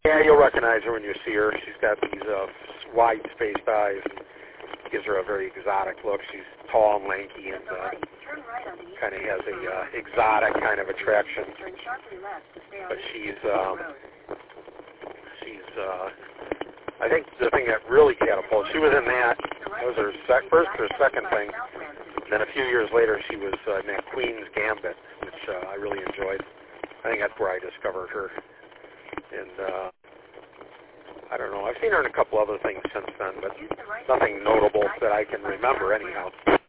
Yeah, you'll recognize her when you see her. She's got these wide-spaced eyes and gives her a very exotic look. She's tall and lanky and kind of has a exotic kind of attraction. But she's I think the thing that really catapulted, she was in that was her first or second thing. Then a few years later, she was in that Queen's Gambit, which I really enjoyed. I think that's where I discovered her. And I don't know, I've seen her in a couple other things since then, but nothing notable that I can remember anyhow.